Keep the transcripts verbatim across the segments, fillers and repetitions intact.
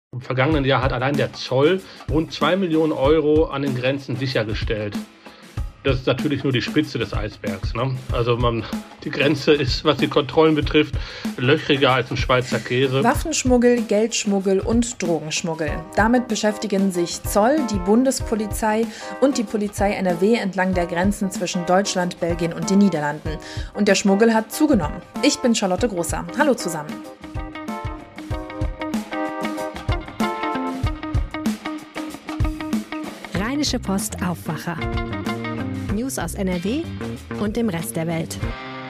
Im vergangenen Jahr hat allein der Zoll rund zwei Millionen Euro an den Grenzen sichergestellt. Das ist natürlich nur die Spitze des Eisbergs. Ne? Also man, die Grenze ist, was die Kontrollen betrifft, löchriger als ein Schweizer Käse. Waffenschmuggel, Geldschmuggel und Drogenschmuggel. Damit beschäftigen sich Zoll, die Bundespolizei und die Polizei N R W entlang der Grenzen zwischen Deutschland, Belgien und den Niederlanden. Und der Schmuggel hat zugenommen. Ich bin Charlotte Großer. Hallo zusammen. Rheinische Post Aufwacher. News aus N R W und dem Rest der Welt.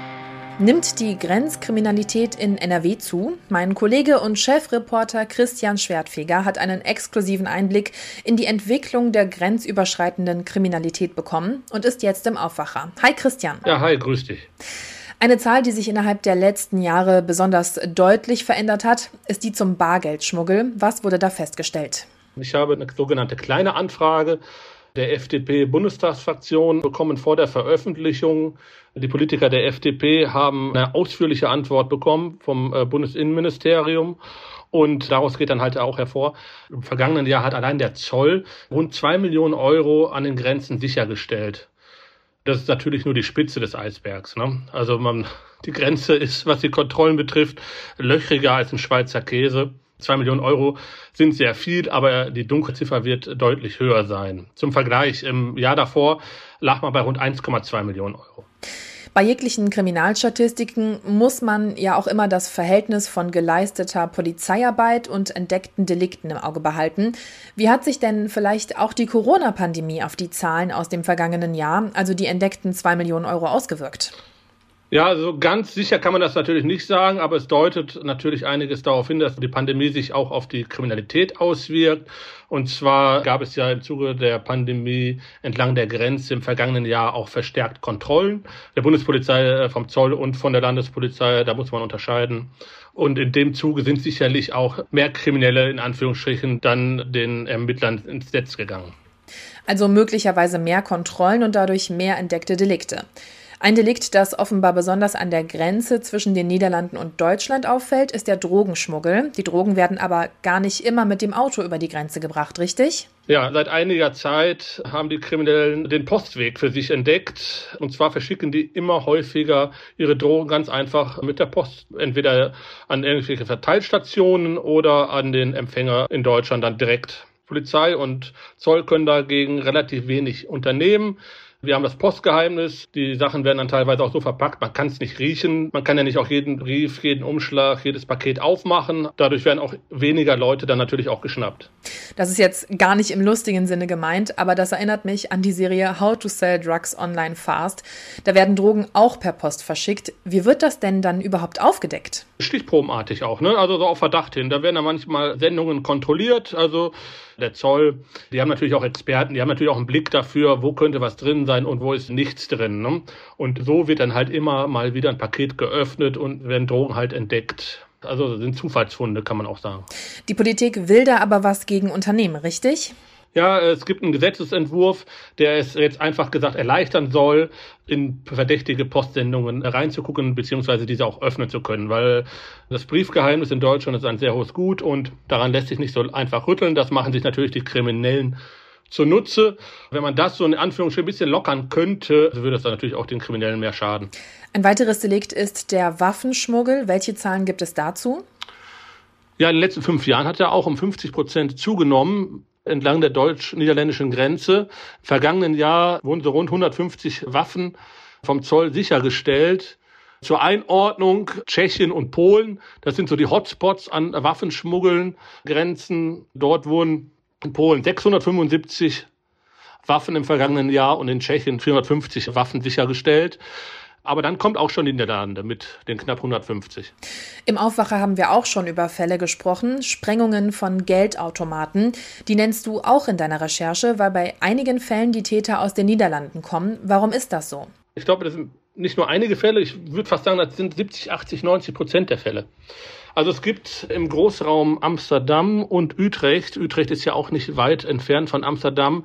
Nimmt die Grenzkriminalität in N R W zu? Mein Kollege und Chefreporter Christian Schwertfeger hat einen exklusiven Einblick in die Entwicklung der grenzüberschreitenden Kriminalität bekommen und ist jetzt im Aufwacher. Hi Christian. Ja, hi, grüß dich. Eine Zahl, die sich innerhalb der letzten Jahre besonders deutlich verändert hat, ist die zum Bargeldschmuggel. Was wurde da festgestellt? Ich habe eine sogenannte kleine Anfrage der F D P-Bundestagsfraktion bekommen vor der Veröffentlichung. Die Politiker der F D P haben eine ausführliche Antwort bekommen vom Bundesinnenministerium. Und daraus geht dann halt auch hervor, im vergangenen Jahr hat allein der Zoll rund zwei Millionen Euro an den Grenzen sichergestellt. Das ist natürlich nur die Spitze des Eisbergs. Ne? Also man, die Grenze ist, was die Kontrollen betrifft, löchriger als ein Schweizer Käse. Zwei Millionen Euro sind sehr viel, aber die Dunkelziffer wird deutlich höher sein. Zum Vergleich, im Jahr davor lag man bei rund eins Komma zwei Millionen Euro. Bei jeglichen Kriminalstatistiken muss man ja auch immer das Verhältnis von geleisteter Polizeiarbeit und entdeckten Delikten im Auge behalten. Wie hat sich denn vielleicht auch die Corona-Pandemie auf die Zahlen aus dem vergangenen Jahr, also die entdeckten zwei Millionen Euro, ausgewirkt? Ja, also ganz sicher kann man das natürlich nicht sagen, aber es deutet natürlich einiges darauf hin, dass die Pandemie sich auch auf die Kriminalität auswirkt. Und zwar gab es ja im Zuge der Pandemie entlang der Grenze im vergangenen Jahr auch verstärkt Kontrollen der Bundespolizei, vom Zoll und von der Landespolizei. Da muss man unterscheiden. Und in dem Zuge sind sicherlich auch mehr Kriminelle in Anführungsstrichen dann den Ermittlern ins Netz gegangen. Also möglicherweise mehr Kontrollen und dadurch mehr entdeckte Delikte. Ein Delikt, das offenbar besonders an der Grenze zwischen den Niederlanden und Deutschland auffällt, ist der Drogenschmuggel. Die Drogen werden aber gar nicht immer mit dem Auto über die Grenze gebracht, richtig? Ja, seit einiger Zeit haben die Kriminellen den Postweg für sich entdeckt. Und zwar verschicken die immer häufiger ihre Drogen ganz einfach mit der Post. Entweder an irgendwelche Verteilstationen oder an den Empfänger in Deutschland dann direkt. Polizei und Zoll können dagegen relativ wenig unternehmen. Wir haben das Postgeheimnis. Die Sachen werden dann teilweise auch so verpackt, man kann es nicht riechen. Man kann ja nicht auch jeden Brief, jeden Umschlag, jedes Paket aufmachen. Dadurch werden auch weniger Leute dann natürlich auch geschnappt. Das ist jetzt gar nicht im lustigen Sinne gemeint, aber das erinnert mich an die Serie How to Sell Drugs Online Fast. Da werden Drogen auch per Post verschickt. Wie wird das denn dann überhaupt aufgedeckt? Stichprobenartig auch, ne? Also so auf Verdacht hin. Da werden dann manchmal Sendungen kontrolliert. Also der Zoll, die haben natürlich auch Experten, die haben natürlich auch einen Blick dafür, wo könnte was drin sein und wo ist nichts drin. Ne? Und so wird dann halt immer mal wieder ein Paket geöffnet und werden Drogen halt entdeckt. Also sind Zufallsfunde, kann man auch sagen. Die Politik will da aber was gegen unternehmen, richtig? Ja, es gibt einen Gesetzesentwurf, der es jetzt einfach gesagt erleichtern soll, in verdächtige Postsendungen reinzugucken, beziehungsweise diese auch öffnen zu können, weil das Briefgeheimnis in Deutschland ist ein sehr hohes Gut und daran lässt sich nicht so einfach rütteln. Das machen sich natürlich die Kriminellen zunutze. Wenn man das so in Anführungsstrichen ein bisschen lockern könnte, würde das dann natürlich auch den Kriminellen mehr schaden. Ein weiteres Delikt ist der Waffenschmuggel. Welche Zahlen gibt es dazu? Ja, in den letzten fünf Jahren hat er auch um fünfzig Prozent zugenommen entlang der deutsch-niederländischen Grenze. Im vergangenen Jahr wurden so rund hundertfünfzig Waffen vom Zoll sichergestellt. Zur Einordnung Tschechien und Polen, das sind so die Hotspots an Waffenschmuggeln, Grenzen. Dort wurden in Polen sechshundertfünfundsiebzig Waffen im vergangenen Jahr und in Tschechien vierhundertfünfzig Waffen sichergestellt. Aber dann kommt auch schon die Niederlande mit den knapp hundertfünfzig. Im Aufwacher haben wir auch schon über Fälle gesprochen, Sprengungen von Geldautomaten. Die nennst du auch in deiner Recherche, weil bei einigen Fällen die Täter aus den Niederlanden kommen. Warum ist das so? Ich glaube, das sind nicht nur einige Fälle, ich würde fast sagen, das sind siebzig, achtzig, neunzig Prozent der Fälle. Also es gibt im Großraum Amsterdam und Utrecht, Utrecht ist ja auch nicht weit entfernt von Amsterdam,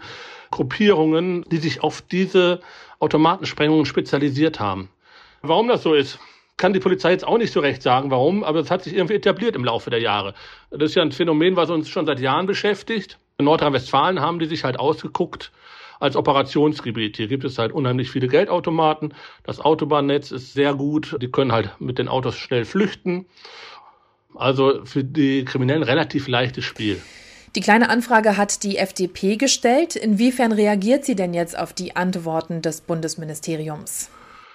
Gruppierungen, die sich auf diese Automatensprengungen spezialisiert haben. Warum das so ist, Kann die Polizei jetzt auch nicht so recht sagen, warum, aber es hat sich irgendwie etabliert im Laufe der Jahre. Das ist ja ein Phänomen, was uns schon seit Jahren beschäftigt. In Nordrhein-Westfalen haben die sich halt ausgeguckt als Operationsgebiet. Hier gibt es halt unheimlich viele Geldautomaten. Das Autobahnnetz ist sehr gut. Die können halt mit den Autos schnell flüchten. Also für die Kriminellen relativ leichtes Spiel. Die kleine Anfrage hat die F D P gestellt. Inwiefern reagiert sie denn jetzt auf die Antworten des Bundesministeriums?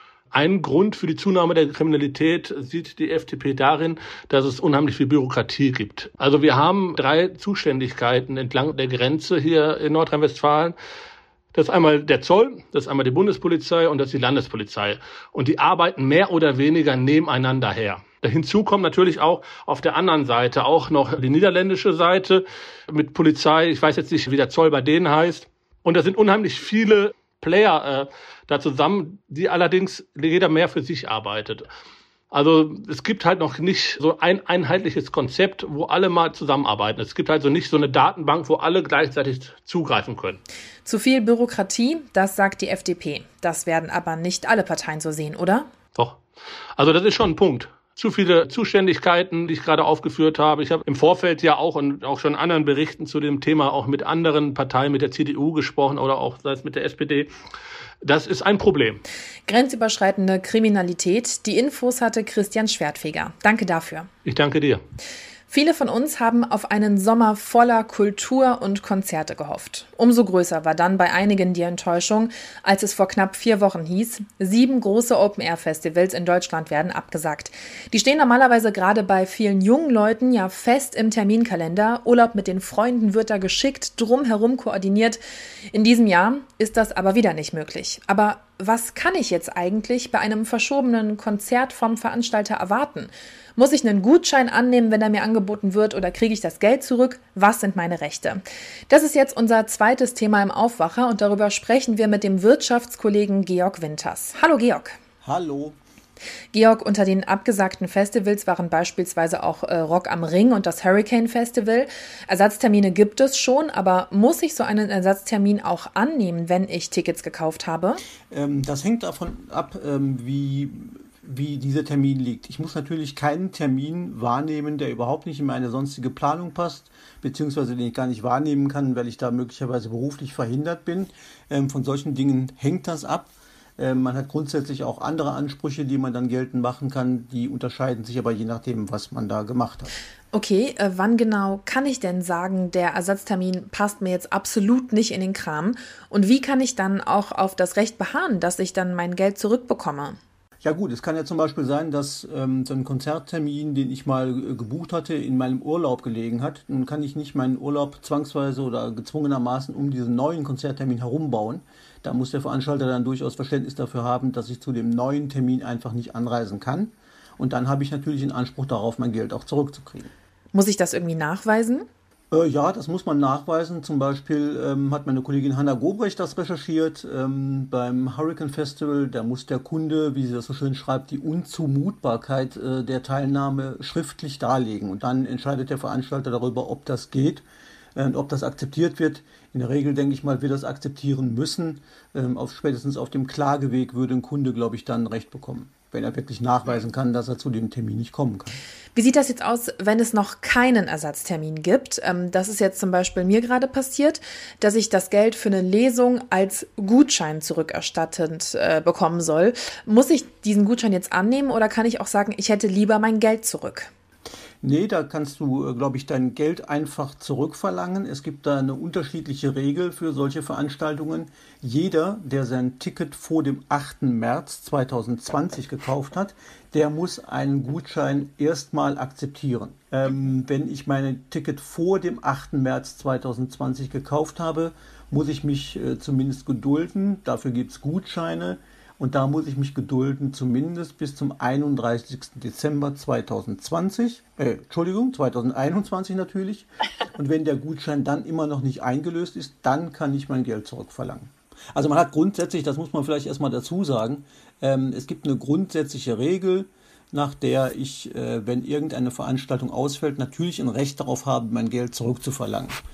Ein Grund für die Zunahme der Kriminalität sieht die F D P darin, dass es unheimlich viel Bürokratie gibt. Also wir haben drei Zuständigkeiten entlang der Grenze hier in Nordrhein-Westfalen. Das ist einmal der Zoll, das ist einmal die Bundespolizei und das ist die Landespolizei. Und die arbeiten mehr oder weniger nebeneinander her. Hinzu kommt natürlich auch auf der anderen Seite auch noch die niederländische Seite mit Polizei. Ich weiß jetzt nicht, wie der Zoll bei denen heißt. Und da sind unheimlich viele Player äh, da zusammen, die allerdings jeder mehr für sich arbeitet. Also es gibt halt noch nicht so ein einheitliches Konzept, wo alle mal zusammenarbeiten. Es gibt halt so nicht so eine Datenbank, wo alle gleichzeitig zugreifen können. Zu viel Bürokratie, das sagt die F D P. Das werden aber nicht alle Parteien so sehen, oder? Doch. Also das ist schon ein Punkt. Zu viele Zuständigkeiten, die ich gerade aufgeführt habe. Ich habe im Vorfeld ja auch und auch schon in anderen Berichten zu dem Thema auch mit anderen Parteien, mit der C D U gesprochen oder auch sei es mit der S P D. Das ist ein Problem. Grenzüberschreitende Kriminalität. Die Infos hatte Christian Schwertfeger. Danke dafür. Ich danke dir. Viele von uns haben auf einen Sommer voller Kultur und Konzerte gehofft. Umso größer war dann bei einigen die Enttäuschung, als es vor knapp vier Wochen hieß, sieben große Open-Air-Festivals in Deutschland werden abgesagt. Die stehen normalerweise gerade bei vielen jungen Leuten ja fest im Terminkalender. Urlaub mit den Freunden wird da geschickt drumherum koordiniert. In diesem Jahr ist das aber wieder nicht möglich. Aber was kann ich jetzt eigentlich bei einem verschobenen Konzert vom Veranstalter erwarten? Muss ich einen Gutschein annehmen, wenn er mir angeboten wird, oder kriege ich das Geld zurück? Was sind meine Rechte? Das ist jetzt unser zweites Thema im Aufwacher und darüber sprechen wir mit dem Wirtschaftskollegen Georg Winters. Hallo Georg. Hallo. Georg, unter den abgesagten Festivals waren beispielsweise auch äh, Rock am Ring und das Hurricane Festival. Ersatztermine gibt es schon, aber muss ich so einen Ersatztermin auch annehmen, wenn ich Tickets gekauft habe? Ähm, das hängt davon ab, ähm, wie... wie dieser Termin liegt. Ich muss natürlich keinen Termin wahrnehmen, der überhaupt nicht in meine sonstige Planung passt, beziehungsweise den ich gar nicht wahrnehmen kann, weil ich da möglicherweise beruflich verhindert bin. Ähm, von solchen Dingen hängt das ab. Ähm, man hat grundsätzlich auch andere Ansprüche, die man dann geltend machen kann. Die unterscheiden sich aber je nachdem, was man da gemacht hat. Okay, äh, wann genau kann ich denn sagen, der Ersatztermin passt mir jetzt absolut nicht in den Kram? Und wie kann ich dann auch auf das Recht beharren, dass ich dann mein Geld zurückbekomme? Ja gut, es kann ja zum Beispiel sein, dass ähm, so ein Konzerttermin, den ich mal äh, gebucht hatte, in meinem Urlaub gelegen hat. Nun kann ich nicht meinen Urlaub zwangsweise oder gezwungenermaßen um diesen neuen Konzerttermin herumbauen. Da muss der Veranstalter dann durchaus Verständnis dafür haben, dass ich zu dem neuen Termin einfach nicht anreisen kann. Und dann habe ich natürlich den Anspruch darauf, mein Geld auch zurückzukriegen. Muss ich das irgendwie nachweisen? Äh, ja, das muss man nachweisen. Zum Beispiel ähm, hat meine Kollegin Hanna Gobrecht das recherchiert. Ähm, beim Hurricane Festival, da muss der Kunde, wie sie das so schön schreibt, die Unzumutbarkeit äh, der Teilnahme schriftlich darlegen. Und dann entscheidet der Veranstalter darüber, ob das geht äh, und ob das akzeptiert wird. In der Regel, denke ich mal, wird das akzeptieren müssen. Ähm, auf, spätestens auf dem Klageweg würde ein Kunde, glaube ich, dann Recht bekommen, wenn er wirklich nachweisen kann, dass er zu dem Termin nicht kommen kann. Wie sieht das jetzt aus, wenn es noch keinen Ersatztermin gibt? Das ist jetzt zum Beispiel mir gerade passiert, dass ich das Geld für eine Lesung als Gutschein zurückerstattet äh, bekommen soll. Muss ich diesen Gutschein jetzt annehmen oder kann ich auch sagen, ich hätte lieber mein Geld zurück? Nee, da kannst du, glaube ich, dein Geld einfach zurückverlangen. Es gibt da eine unterschiedliche Regel für solche Veranstaltungen. Jeder, der sein Ticket vor dem achten März zweitausendzwanzig gekauft hat, der muss einen Gutschein erstmal akzeptieren. Ähm, wenn ich mein Ticket vor dem achten März zweitausendzwanzig gekauft habe, muss ich mich äh, zumindest gedulden. Dafür gibt es Gutscheine. Und da muss ich mich gedulden, zumindest bis zum einunddreißigsten Dezember zweitausendzwanzig, äh, Entschuldigung, zweitausendeinundzwanzig natürlich. Und wenn der Gutschein dann immer noch nicht eingelöst ist, dann kann ich mein Geld zurückverlangen. Also man hat grundsätzlich, das muss man vielleicht erstmal dazu sagen, ähm, es gibt eine grundsätzliche Regel, nach der ich, äh, wenn irgendeine Veranstaltung ausfällt, natürlich ein Recht darauf habe, mein Geld zurückzuverlangen.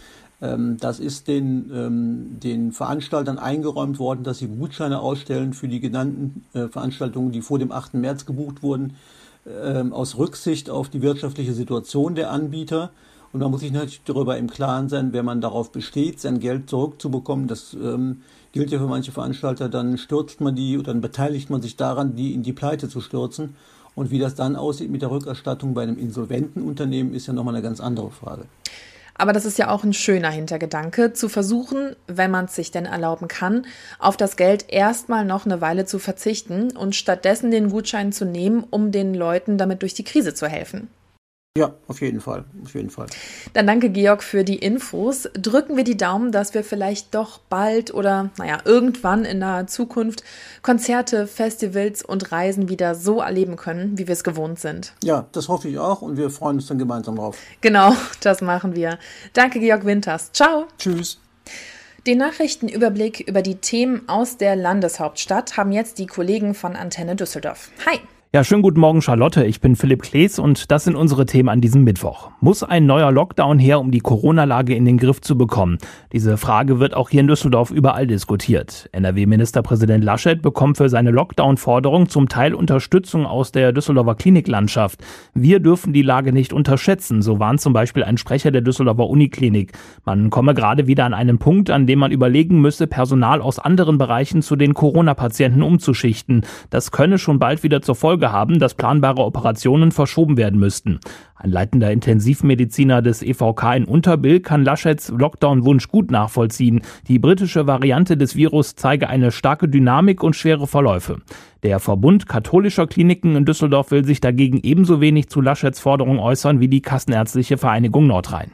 Das ist den, ähm, den Veranstaltern eingeräumt worden, dass sie Gutscheine ausstellen für die genannten äh, Veranstaltungen, die vor dem achten März gebucht wurden, äh, aus Rücksicht auf die wirtschaftliche Situation der Anbieter. Und man muss sich natürlich darüber im Klaren sein, wenn man darauf besteht, sein Geld zurückzubekommen. Das ähm, gilt ja für manche Veranstalter, dann stürzt man die oder dann beteiligt man sich daran, die in die Pleite zu stürzen. Und wie das dann aussieht mit der Rückerstattung bei einem insolventen Unternehmen, ist ja nochmal eine ganz andere Frage. Aber das ist ja auch ein schöner Hintergedanke, zu versuchen, wenn man es sich denn erlauben kann, auf das Geld erstmal noch eine Weile zu verzichten und stattdessen den Gutschein zu nehmen, um den Leuten damit durch die Krise zu helfen. Ja, auf jeden Fall, auf jeden Fall. Dann danke, Georg, für die Infos. Drücken wir die Daumen, dass wir vielleicht doch bald oder, naja, irgendwann in naher Zukunft Konzerte, Festivals und Reisen wieder so erleben können, wie wir es gewohnt sind. Ja, das hoffe ich auch und wir freuen uns dann gemeinsam drauf. Genau, das machen wir. Danke, Georg Winters. Ciao. Tschüss. Den Nachrichtenüberblick über die Themen aus der Landeshauptstadt haben jetzt die Kollegen von Antenne Düsseldorf. Hi. Ja, schönen guten Morgen, Charlotte. Ich bin Philipp Klees und das sind unsere Themen an diesem Mittwoch. Muss ein neuer Lockdown her, um die Corona-Lage in den Griff zu bekommen? Diese Frage wird auch hier in Düsseldorf überall diskutiert. N R W-Ministerpräsident Laschet bekommt für seine Lockdown-Forderung zum Teil Unterstützung aus der Düsseldorfer Kliniklandschaft. Wir dürfen die Lage nicht unterschätzen, so warnt zum Beispiel ein Sprecher der Düsseldorfer Uniklinik. Man komme gerade wieder an einen Punkt, an dem man überlegen müsse, Personal aus anderen Bereichen zu den Corona-Patienten umzuschichten. Das könne schon bald wieder zur Folge haben, dass planbare Operationen verschoben werden müssten. Ein leitender Intensivmediziner des E V K in Unterbill kann Laschets Lockdown-Wunsch gut nachvollziehen. Die britische Variante des Virus zeige eine starke Dynamik und schwere Verläufe. Der Verbund katholischer Kliniken in Düsseldorf will sich dagegen ebenso wenig zu Laschets Forderung äußern wie die Kassenärztliche Vereinigung Nordrhein.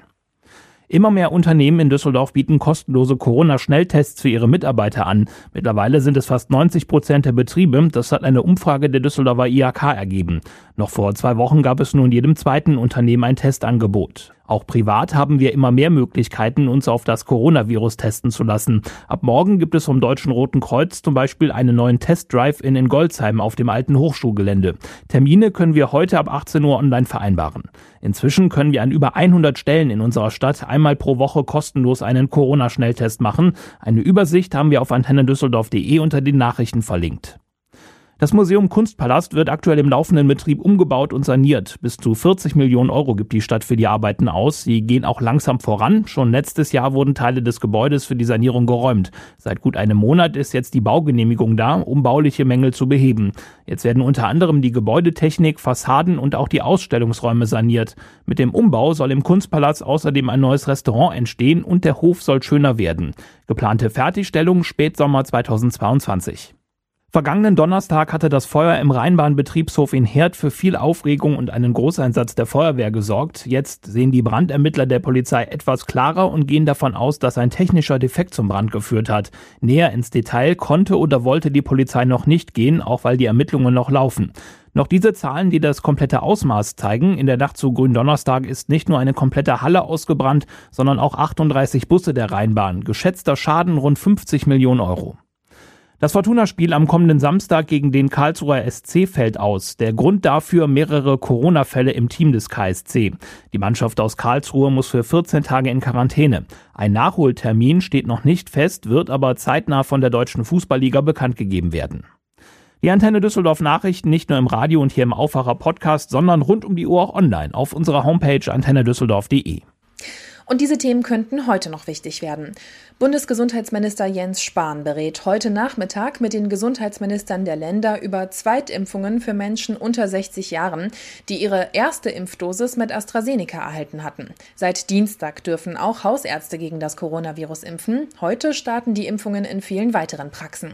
Immer mehr Unternehmen in Düsseldorf bieten kostenlose Corona-Schnelltests für ihre Mitarbeiter an. Mittlerweile sind es fast neunzig Prozent der Betriebe. Das hat eine Umfrage der Düsseldorfer I H K ergeben. Noch vor zwei Wochen gab es nun jedem zweiten Unternehmen ein Testangebot. Auch privat haben wir immer mehr Möglichkeiten, uns auf das Coronavirus testen zu lassen. Ab morgen gibt es vom Deutschen Roten Kreuz zum Beispiel einen neuen Test-Drive-In in Golzheim auf dem alten Hochschulgelände. Termine können wir heute ab achtzehn Uhr online vereinbaren. Inzwischen können wir an über hundert Stellen in unserer Stadt einmal pro Woche kostenlos einen Corona-Schnelltest machen. Eine Übersicht haben wir auf antenne düsseldorf punkt de unter den Nachrichten verlinkt. Das Museum Kunstpalast wird aktuell im laufenden Betrieb umgebaut und saniert. Bis zu vierzig Millionen Euro gibt die Stadt für die Arbeiten aus. Sie gehen auch langsam voran. Schon letztes Jahr wurden Teile des Gebäudes für die Sanierung geräumt. Seit gut einem Monat ist jetzt die Baugenehmigung da, um bauliche Mängel zu beheben. Jetzt werden unter anderem die Gebäudetechnik, Fassaden und auch die Ausstellungsräume saniert. Mit dem Umbau soll im Kunstpalast außerdem ein neues Restaurant entstehen und der Hof soll schöner werden. Geplante Fertigstellung Spätsommer zweitausendzweiundzwanzig. Vergangenen Donnerstag hatte das Feuer im Rheinbahnbetriebshof in Herd für viel Aufregung und einen Großeinsatz der Feuerwehr gesorgt. Jetzt sehen die Brandermittler der Polizei etwas klarer und gehen davon aus, dass ein technischer Defekt zum Brand geführt hat. Näher ins Detail konnte oder wollte die Polizei noch nicht gehen, auch weil die Ermittlungen noch laufen. Noch diese Zahlen, die das komplette Ausmaß zeigen. In der Nacht zu Gründonnerstag ist nicht nur eine komplette Halle ausgebrannt, sondern auch achtunddreißig Busse der Rheinbahn. Geschätzter Schaden rund fünfzig Millionen Euro. Das Fortuna-Spiel am kommenden Samstag gegen den Karlsruher S C fällt aus. Der Grund dafür mehrere Corona-Fälle im Team des K S C. Die Mannschaft aus Karlsruhe muss für vierzehn Tage in Quarantäne. Ein Nachholtermin steht noch nicht fest, wird aber zeitnah von der Deutschen Fußballliga bekannt gegeben werden. Die Antenne Düsseldorf Nachrichten nicht nur im Radio und hier im Aufwacher Podcast, sondern rund um die Uhr auch online auf unserer Homepage antenne düsseldorf punkt de. Und diese Themen könnten heute noch wichtig werden. Bundesgesundheitsminister Jens Spahn berät heute Nachmittag mit den Gesundheitsministern der Länder über Zweitimpfungen für Menschen unter sechzig Jahren, die ihre erste Impfdosis mit AstraZeneca erhalten hatten. Seit Dienstag dürfen auch Hausärzte gegen das Coronavirus impfen. Heute starten die Impfungen in vielen weiteren Praxen.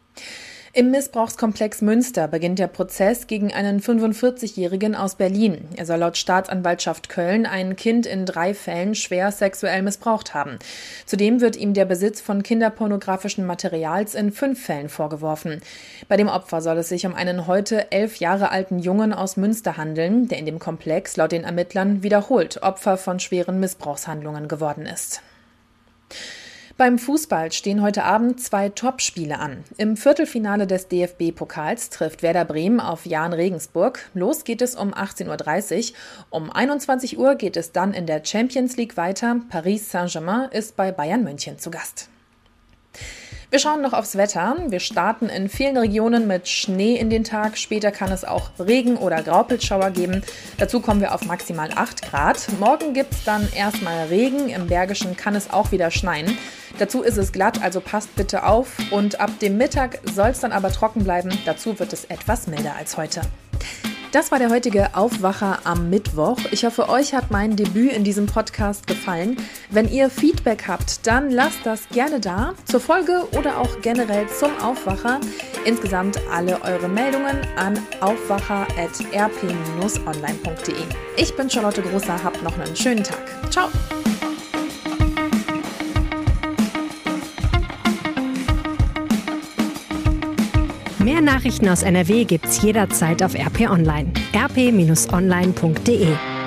Im Missbrauchskomplex Münster beginnt der Prozess gegen einen fünfundvierzigjährigen aus Berlin. Er soll laut Staatsanwaltschaft Köln ein Kind in drei Fällen schwer sexuell missbraucht haben. Zudem wird ihm der Besitz von kinderpornografischen Materials in fünf Fällen vorgeworfen. Bei dem Opfer soll es sich um einen heute elf Jahre alten Jungen aus Münster handeln, der in dem Komplex laut den Ermittlern wiederholt Opfer von schweren Missbrauchshandlungen geworden ist. Beim Fußball stehen heute Abend zwei Topspiele an. Im Viertelfinale des D F B-Pokals trifft Werder Bremen auf Jahn Regensburg. Los geht es um achtzehn Uhr dreißig. Um einundzwanzig Uhr geht es dann in der Champions League weiter. Paris Saint-Germain ist bei Bayern München zu Gast. Wir schauen noch aufs Wetter. Wir starten in vielen Regionen mit Schnee in den Tag. Später kann es auch Regen- oder Graupelschauer geben. Dazu kommen wir auf maximal acht Grad. Morgen gibt es dann erstmal Regen. Im Bergischen kann es auch wieder schneien. Dazu ist es glatt, also passt bitte auf. Und ab dem Mittag soll es dann aber trocken bleiben. Dazu wird es etwas milder als heute. Das war der heutige Aufwacher am Mittwoch. Ich hoffe, euch hat mein Debüt in diesem Podcast gefallen. Wenn ihr Feedback habt, dann lasst das gerne da. Zur Folge oder auch generell zum Aufwacher. Insgesamt alle eure Meldungen an aufwacher at r p dash online punkt d e. Ich bin Charlotte Großer, habt noch einen schönen Tag. Ciao! Mehr Nachrichten aus N R W gibt's jederzeit auf R P Online. r p dash online punkt d e